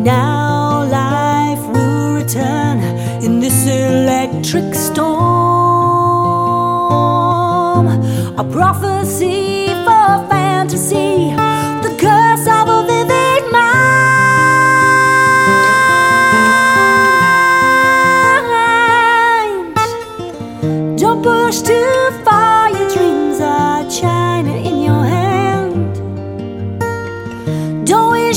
Now life will return in this electric storm. A prophecy for fantasy, the curse of a vivid mind. Don't push too